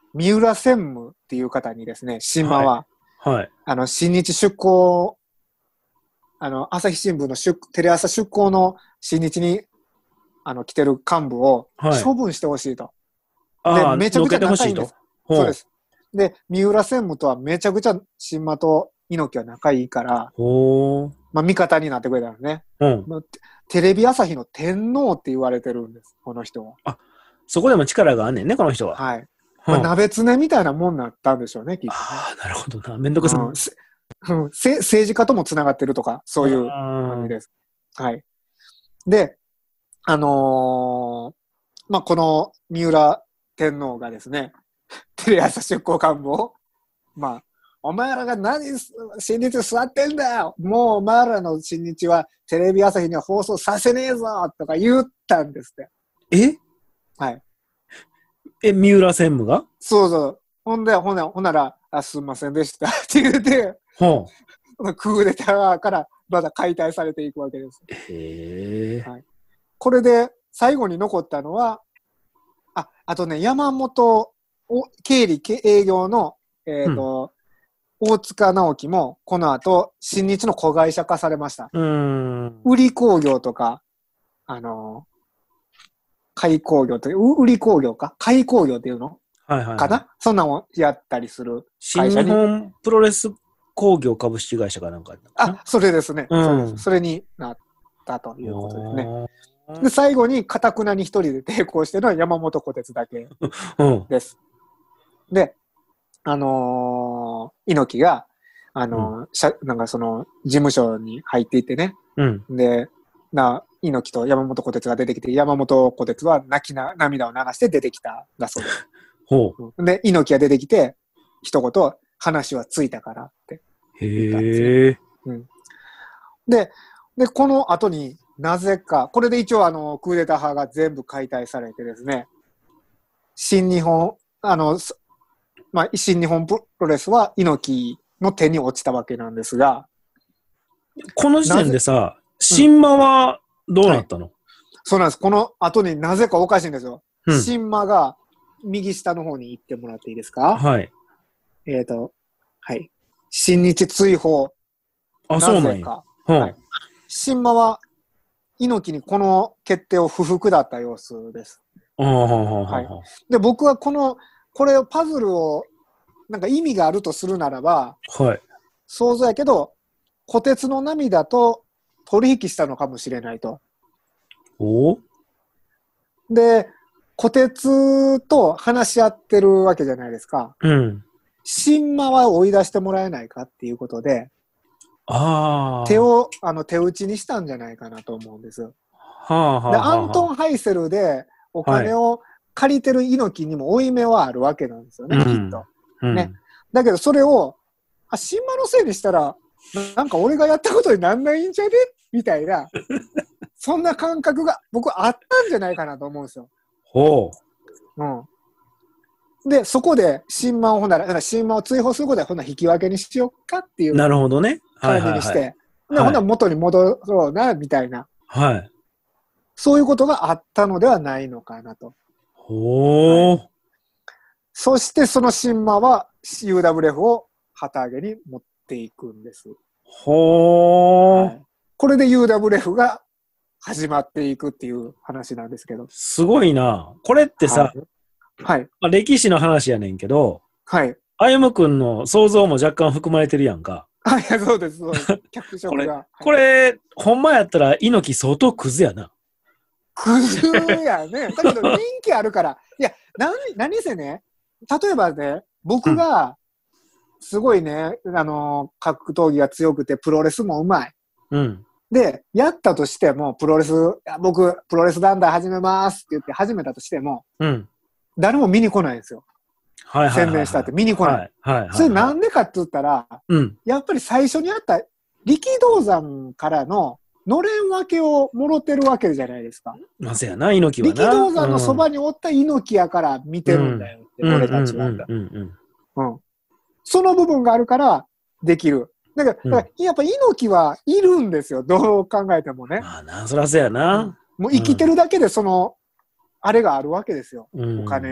三浦専務っていう方にですね、新馬は、 はい。はい、 あの、新日出向、あの、朝日新聞の出、テレ朝出向の新日に、あの、来てる幹部を処分してほしいと。 はい、 で、めちゃくちゃ仲いいんです。そうです。で、三浦専務とはめちゃくちゃ新馬と猪木は仲いいから、まあ、味方になってくれたんですね。うんまあ、テレビ朝日の天皇って言われてるんです、この人は。 あ、そこでも力があんねんね、この人は。 はい。まあ、鍋つねみたいなもんになったんでしょうね、きっと、ね。 ああ、なるほどな。めんどくさい、うんうん。政治家ともつながってるとか、そういう感じです。はい。で、あのー、まあ、この三浦天皇がですね、テレ朝出向幹部を、まあ、お前らが何新日座ってんだよ、もうお前らの新日はテレビ朝日には放送させねえぞとか言ったんですって。 えはい。 え、三浦専務がそうそう。ほんで、ほんなほんなら、あ、すんませんでしたって言って、ほうクーデターからまだ解体されていくわけです。 へー。 はい。これで最後に残ったのは、あ、あとね、山本経理営業の、えっと、うん、大塚直樹もこの後、新日の子会社化されました。 うーん。 売り工業とか、あの、開工業って、売り工業か開工業っていうの、 はいはいはい、 かなそんなのをやったりする会社に。新日本プロレス工業株式会社かなんか。 あ、それですね。 うん、 それです。それになったということですね。で、最後に、かたくなに一人で抵抗してるのは山本小鉄だけです。うん、で、あのー、猪木が、あのーうん、なんかその、事務所に入っていってね。 うん、 で、な、猪木と山本小鉄が出てきて、山本小鉄は泣きな、涙を流して出てきただそうです。 ほう。で、猪木が出てきて、一言、話はついたからって言ったんですね。へー。うん。で、で、この後になぜか、これで一応あの、クーデター派が全部解体されてですね、新日本、あの、まあ、新日本プロレスは猪木の手に落ちたわけなんですが、 この時点でさ、新馬はどうなったの、うんはい、 そうなんです。この後になぜかおかしいんですよ。うん、新馬が右下の方に行ってもらっていいですか？ はい。 えっ、ー、と、はい。新日追放。 あ、そうなんや。 うんはい、新馬は猪木にこの決定を不服だった様子です。はい。で、僕はこの、これをパズルを、なんか意味があるとするならば、 はい。 想像やけど、虎鉄の涙と取引したのかもしれないと。 おで、虎鉄と話し合ってるわけじゃないですか。 うん。 新馬は追い出してもらえないかっていうことで、 あ手を、あの、手打ちにしたんじゃないかなと思うんです。はあはあはあ、 で、アントン・ハイセルでお金を借りてる猪木にも負い目はあるわけなんですよね、 うん、 きっと。 うん、 ね。だけどそれを、あ、新馬のせいにしたら、なんか俺がやったことになんないんじゃねみたいな、そんな感覚が僕はあったんじゃないかなと思うんですよ。 ほう。うん。で、そこで新馬をほんなら、新馬を追放することでほんなら引き分けにしようかっていう。 なるほどね。 感じにして。はいはいはい、で、ほんなら元に戻ろうな、みたいな。 はい。 そういうことがあったのではないのかなと。 ほー。はい、 そしてその新馬は ユーダブリューエフ を旗揚げに持っていくんです。 ほー。はい、 これで ユーダブリューエフ が始まっていくっていう話なんですけど。 すごいな。これってさ、 はい。 まあ、歴史の話やねんけど、 はい。 歩夢くんの想像も若干含まれてるやんか。 はい、そうです、そうです。脚色が。 これ、これ、ほんまやったら猪木相当クズやな。 クズやね。だけど人気あるから。いや、何、何せね、例えばね、僕が、すごいね、うん、あの、格闘技が強くて、プロレスもうまい。 うん。 で、やったとしても、プロレス、僕、プロレス団体始めますって言って始めたとしても、 うん。 誰も見に来ないんですよ。 はいはいはいはい、 宣伝したって見に来ない。 はいはいはいはい、 それなんでかって言ったら、 うん、 やっぱり最初にあった力道山からののれん分けをもろてるわけじゃないですか。 まずやな、猪木はな。 力道山のそばにおった猪木やから見てるんだよって、 うん、 俺たちは。 うんうんうん。その部分があるからできる。だから、うん、だからやっぱ猪木はいるんですよ。どう考えてもね。 まあな、そらそうやな。 もう生きてるだけでその、あれがあるわけですよ。 うん、 お金が。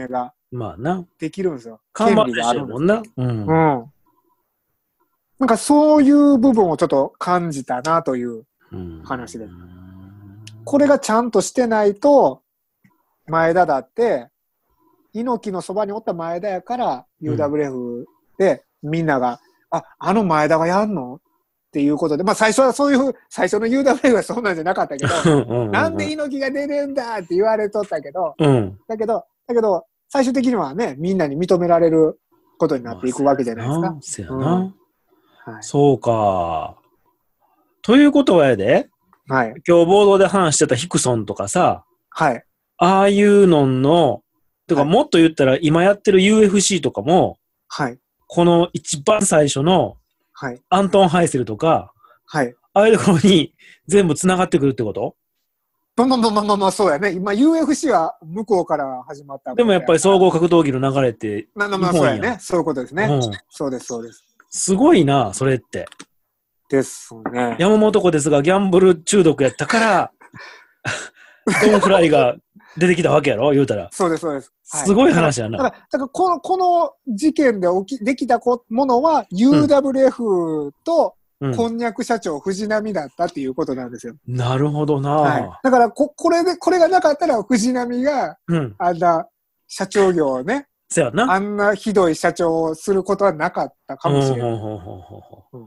まあな。 できるんですよ。 看板でしょもんな。うん。うん。 なんかそういう部分をちょっと感じたなという話です。これがちゃんとしてないと、前田だって、猪木のそばにおった前田やから、ユーダブリューエフ でみんなが、あ、あの前田がやんのっていうことで、まあ最初はそういう、最初の ユーダブリューエフ はそんなんじゃなかったけど、なんで猪木が出れんだって言われとったけど、うん、だけど、だけど、最終的にはね、みんなに認められることになっていくわけじゃないですか。 そうやな。うんはい、そうか。ということはやで、はい、今日ボードで話してたヒクソンとかさ、はい、ああいうのの、てかもっと言ったら今やってる ユーエフシー とかも、はい、この一番最初のアントン・ハイセルとか、はい、ああいうところに全部繋がってくるってこと？ まあまあまあまあまあそうやね。今 ユーエフシー は向こうから始まった。 でもやっぱり総合格闘技の流れって。 まあまあそうやね。そういうことですね。うん、そうですそうです。 すごいな、それって。 ですね。 山本子ですが、ギャンブル中毒やったから、ドンフライが出てきたわけやろ言うたら。 そうですそうです。 はい、すごい話やな。 だから、だからこの、この事件で起き、できたものは ユーダブリューエフ と、うん、こんにゃく社長藤波だったっていうことなんですよ。 なるほどな、はい、 だからこ、これで、これがなかったら藤波が、うん、あんな社長業をね、 そうやな。 あんなひどい社長をすることはなかったかもしれない。うん、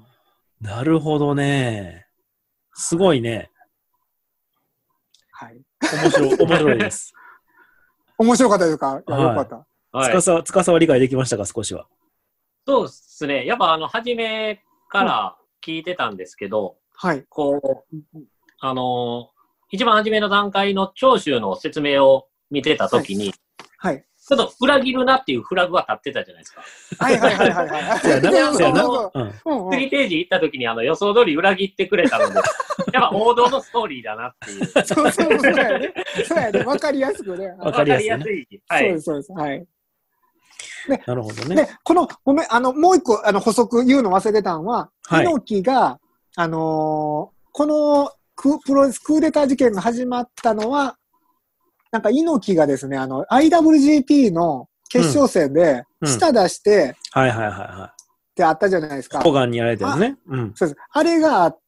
なるほどね。すごいね。はい。面白い、面白いです。 面白かったですか？いや、よかった。 はい、つかさ、つかさは理解できましたか、少しは。 そうですね。やっぱあの、初めから聞いてたんですけど、はい。こう、あの、一番初めの段階の聴取の説明を見てたときに、はい。はいちょっと裏切るなっていうフラグは立ってたじゃないですか。 はいはいはいはいはい。そうやな。そうやな。次ページ行った時にあの予想通り裏切ってくれたので、やっぱ王道のストーリーだなっていう。 そうそうそうやね。そうやね。わかりやすくね。 わかりやすい、ね。 そうですそうです。はい。 ね、なるほどね。 で、この、ごめん、あの、もう一個、あの、補足言うの忘れてたんは、はい、猪木が、あのー、このク、プロレスクーデター事件が始まったのは、なんか猪木がですね、あの、アイダブリュージーピー の決勝戦で、舌出して、 うん、はいはいはいはい。 ってあったじゃないですか。 ホガンにやられてるね。うん。 そうです。あれがあって、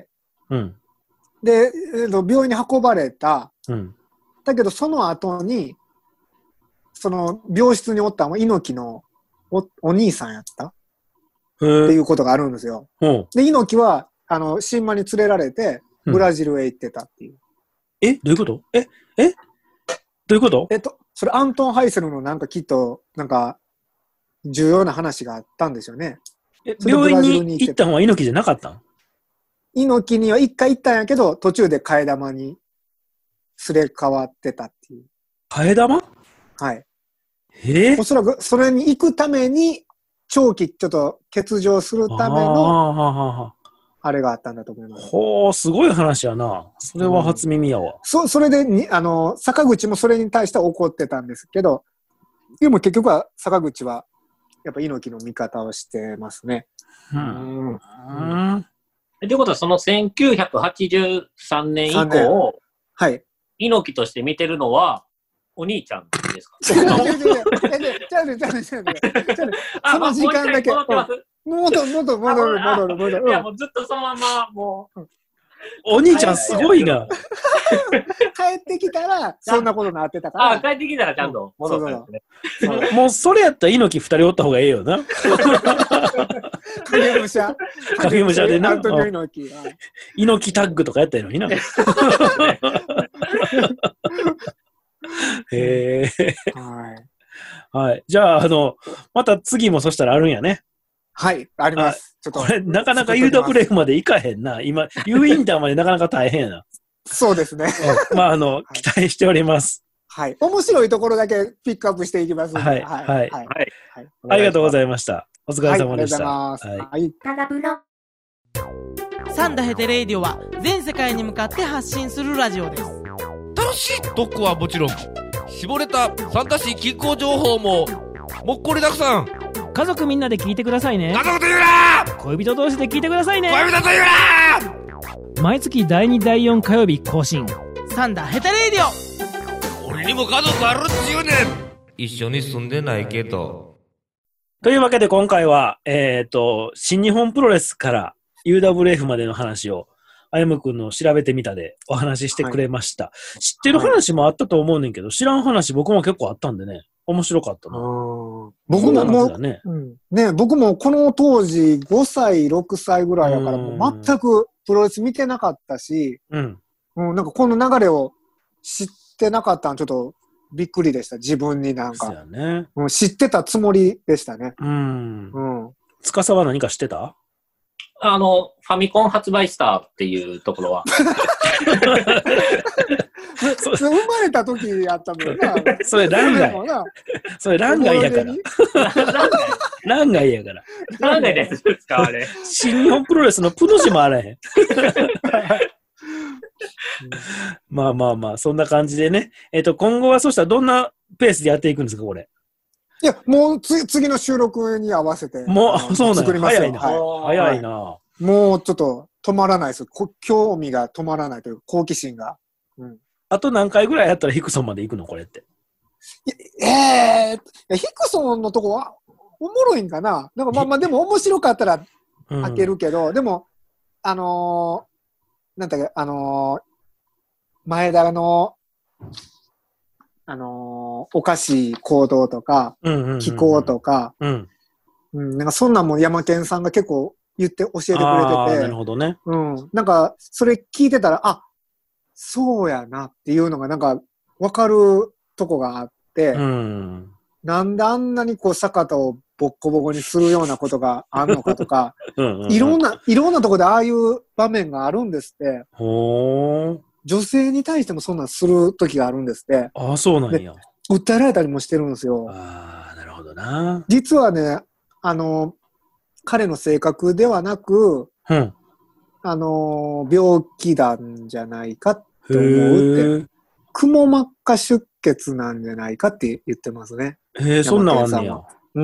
うん。で、病院に運ばれた。うん。だけど、その後に、その、病室におったのは猪木のお、お兄さんやったっていうことがあるんですよ。うん。で、猪木は、あの、新馬に連れられて、ブラジルへ行ってたっていう。 うん、えどういうことええどういうことえっと、それアントン・ハイセルのなんかきっと、なんか、重要な話があったんですよね。 え、病院に行った方は猪木じゃなかったん？ 猪木には一回行ったんやけど、途中で替え玉にすれ替わってたっていう。 替え玉？ はい。 えー、 おそらくそれに行くために、長期ちょっと欠場するための、あれがあったんだと思います。 ほー、すごい話やな。それは初耳やわ。 うん、そ、それでに、あの、坂口もそれに対して怒ってたんですけど、でも結局は坂口は、やっぱ猪木の味方をしてますね。うん。うん。 ということは、そのせんきゅうひゃくはちじゅうさんねん以降、はい。猪木として見てるのは、お兄ちゃんですか？ 違う違う違う違う違う違う違う違う。その時間だけ。戻る、戻る、戻る、戻る、戻る。 いや、もうずっとそのまま、もう。 お兄ちゃんすごいな。 帰ってきたら、そんなことなってたから。 あ、帰ってきたらちゃんと戻ったんですね。もうそれやったら猪木二人おった方がええよな。 影武者。 影武者でな。 猪木。 猪木タッグとかやったのにな。へえ。はい。はい。じゃあ、あの、また次もそしたらあるんやね。 はい、あります。 ちょっとこれ、なかなか ユーダブリューエフ まで行かへんな。今、U インターまでなかなか大変やな。 そうですね。 まあ、あの、はい、期待しております。 はい。面白いところだけピックアップしていきますので。はい。 はい。はい。はい。はい、ありがとうございました。お疲れ様でした。 はい。ありがとうございます。はい。タラブロ。 サンダヘテレイディオは全世界に向かって発信するラジオです。 楽しい特攻はもちろん、絞れたサンタシー近郊情報ももっこりたくさん。 家族みんなで聞いてくださいね。 家族と言うな。 恋人同士で聞いてくださいね。 恋人と言うな。毎月だいにだいよん火曜日更新、サンダヘテレイディオ。 俺にも家族あるっちゅうねん。 一緒に住んでないけど。 というわけで今回は、えっと、新日本プロレスから ユーダブリューエフ までの話を、あやむくんの調べてみたでお話ししてくれました。はい、知ってる話もあったと思うねんけど、知らん話僕も結構あったんでね、面白かったな。 僕ももう、ね、うん、ね、僕もこの当時ごさい、ろくさいぐらいだから、もう全くプロレス見てなかったし、うん、うん、なんかこの流れを知ってなかったのちょっとびっくりでした。自分になんか。そうやね、うん、知ってたつもりでしたね。うん。 うん。司は何か知ってた？ あの、ファミコン発売したっていうところは。 生まれた時やったのよな。 それ欄外。それ欄外やから。欄外やから。 欄外ですかあれ。 新日本プロレスのプの字もあらへん。まあまあまあ、そんな感じでね。えっと、今後はそうしたらどんなペースでやっていくんですか、これ。 いや、もうつ次の収録に合わせて。 もう、そうなんや。早いな。 はい、 早いな。 もうちょっと止まらないです。興味が止まらないという好奇心が。 うん、あと何回ぐらいやったらヒクソンまで行くのこれって。 ええー、ヒクソンのとこはおもろいんかな。なんかまあまあでも面白かったら開けるけど、うん、でも、あのー、なんだっけ、あのー、前田の、あのー、おかしい行動とか、気候とか、うんうん、なんかそんなんも山健さんが結構言って教えてくれてて、 なるほどね。 うん。なんか、それ聞いてたら、あ、そうやなっていうのがなんか分かるとこがあって、うん、なんであんなにこう坂田をボッコボコにするようなことがあるのかとか、うんうん、いろんな、いろんなとこでああいう場面があるんですって。ほー。女性に対してもそんなんする時があるんですって。 ああ、そうなんや。 訴えられたりもしてるんですよ。 ああ、なるほどな。 実はね、あの、彼の性格ではなく、うん、あの、病気なんじゃないかって思うって。くも膜下出血なんじゃないかって言ってますね。 へえ、そんなんあんねや。 うん。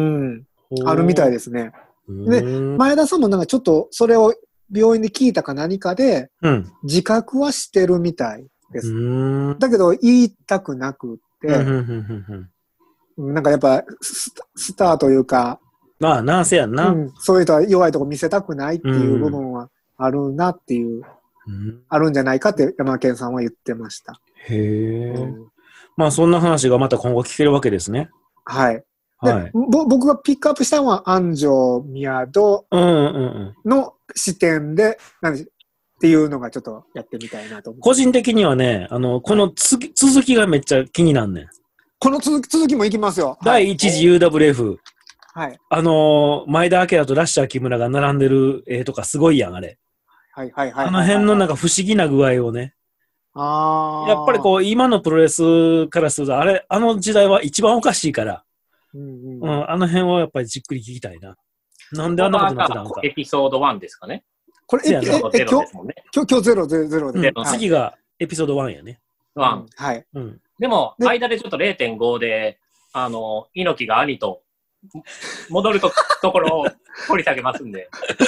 あるみたいですね。で、前田さんもなんかちょっとそれを病院で聞いたか何かで、うん、自覚はしてるみたいです。だけど言いたくなくって、なんかやっぱス、スターというか、 まあ、なんせやんな、うん。 そういう人は弱いとこ見せたくないっていう部分はあるなっていう、うん、あるんじゃないかって山健さんは言ってました。 へえ、うん。まあ、そんな話がまた今後聞けるわけですね。 はい。はい、ぼ僕がピックアップしたのは安城宮戸の視点で、何っていうのがちょっとやってみたいなと思う。 個人的にはね、あの、このつ、はい、続きがめっちゃ気になんねん。 この続き、続きもいきますよ。 だいいち次 ユーダブリューエフ。 はい。 あのー、前田明とラッシャー木村が並んでる絵とかすごいやん、あれ。 はいはいはい。 あの辺のなんか不思議な具合をね。ああ。やっぱりこう、今のプロレスからすると、あれ、あの時代は一番おかしいから。うんうんうん、あの辺をやっぱりじっくり聞きたいな。なんであんなことになってたのか。 エピソードワンですかね。 これエピソードゼロですもんね。今日、今日ゼロ、ゼロで、 うんはい。次がエピソードワンやね。 ワン。 うん、はい。 うん。でも、間でちょっと れいてんご で、あの、猪木が兄と戻るとところを掘り下げますんで。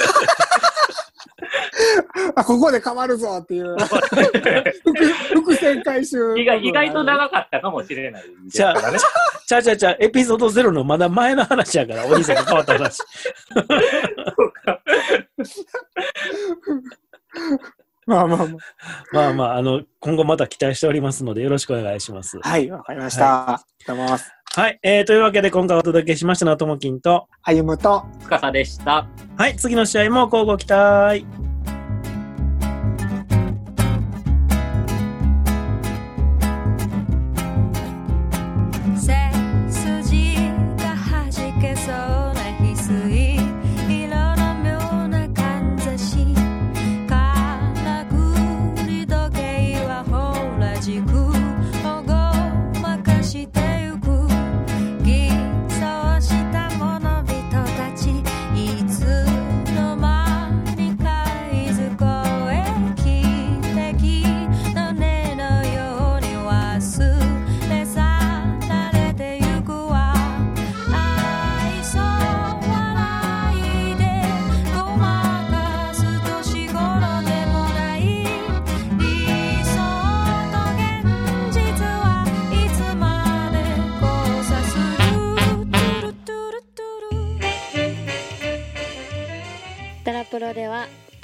あ、ここで変わるぞっていう。伏線回収。 意外、意外と長かったかもしれないですからね。 ちゃうちゃうちゃう、エピソードゼロのまだ前の話やから、お兄さんが変わった話。 まあまあまあ。 まあまあ、あの、今後また期待しておりますので、よろしくお願いします。 はい、わかりました。はい、ありがとうございます。 はい、えー、というわけで今回お届けしましたのはともきんと、 あゆむと、 つかさでした。 はい、次の試合も乞うご期待。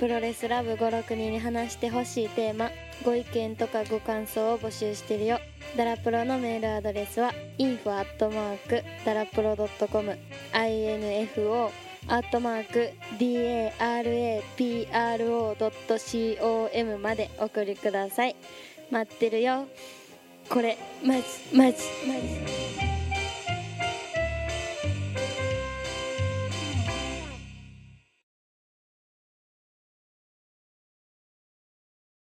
プロレスラブごろくにんに話してほしいテーマ、ご意見とかご感想を募集してるよ。ダラプロのメールアドレスは インフォ アットマーク ダラプロ ドットコム インフォ アットマーク ダラプロ ドットコム までお送りください。待ってるよ。これマジマジマジ